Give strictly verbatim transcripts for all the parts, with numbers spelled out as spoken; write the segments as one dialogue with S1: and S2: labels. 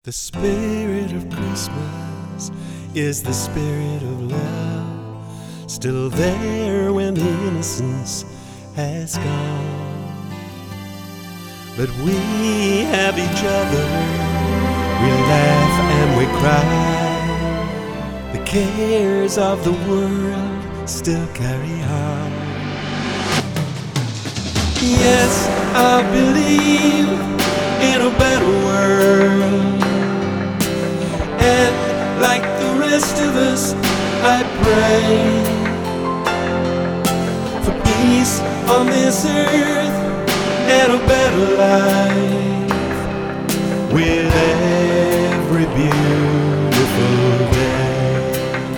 S1: The spirit of Christmas is the spirit of love, still there when the innocence has gone. But we have each other, we laugh and we cry. The cares of the world still carry on. Yes, I believe in a better world, and like the rest of us, I pray for peace on this earth and a better life with every beautiful day.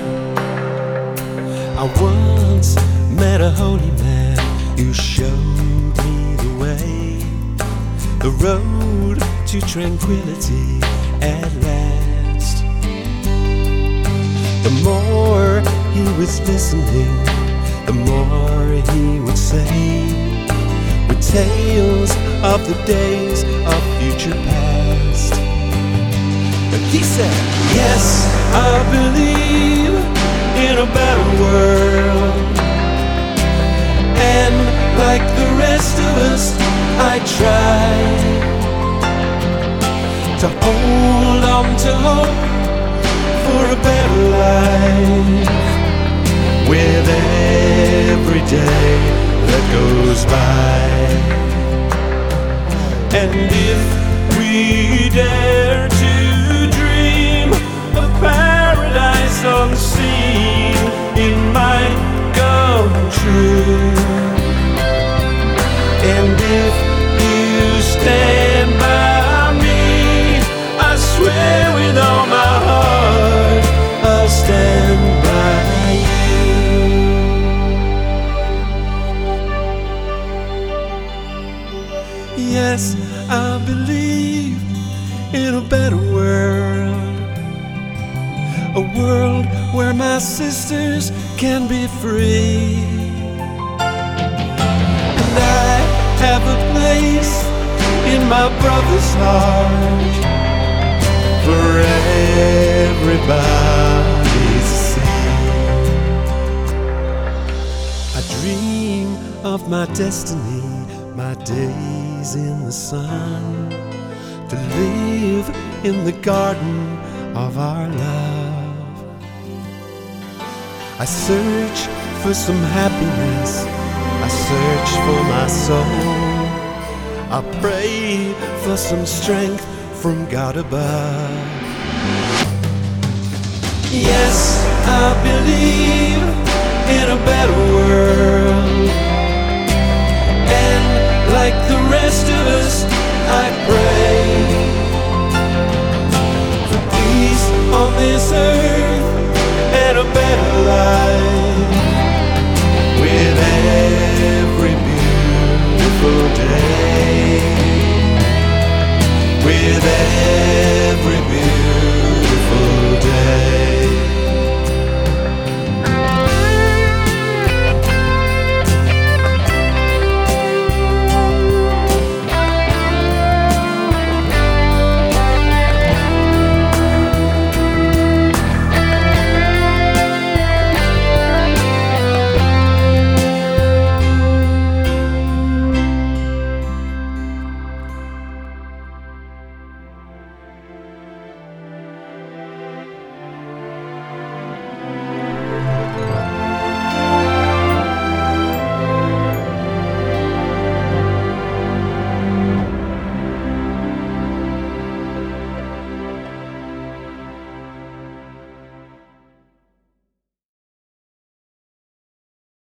S1: I once met a holy man who showed me the way, the road to tranquility at last. The more he was listening, the more he would say, with tales of the days of future past. And he said, yes, I believe in a better world, and like the rest of us, I try to hold on to hope for a better life with every day that goes by. And if we dare to dream of paradise unseen, it might come true. And if you stand by me, I swear with all my heart, I'll stand by you. Yes, I believe in a better world, a world where my sisters can be free. And I have a place in my brother's heart for everybody to see. I dream of my destiny, my days in the sun, to live in the garden of our love. I search for some happiness, I search for my soul, I pray for some strength from God above. Yes, I believe in a better world, and like the rest of us, I pray